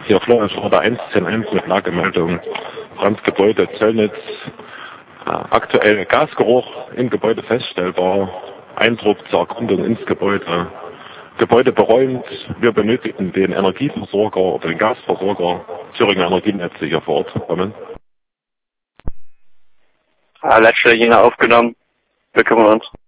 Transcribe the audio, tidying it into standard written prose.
Hier Florian Schroder 110.1 mit Lagemeldung. Brandgebäude Zöllnitz. Aktuell Gasgeruch im Gebäude feststellbar. Eindruck zur Erkundung ins Gebäude. Gebäude beräumt. Wir benötigen den Energieversorger oder den Gasversorger Thüringer Energienetze hier vor Ort. Amen. Leitstelle Jena aufgenommen. Wir kümmern uns.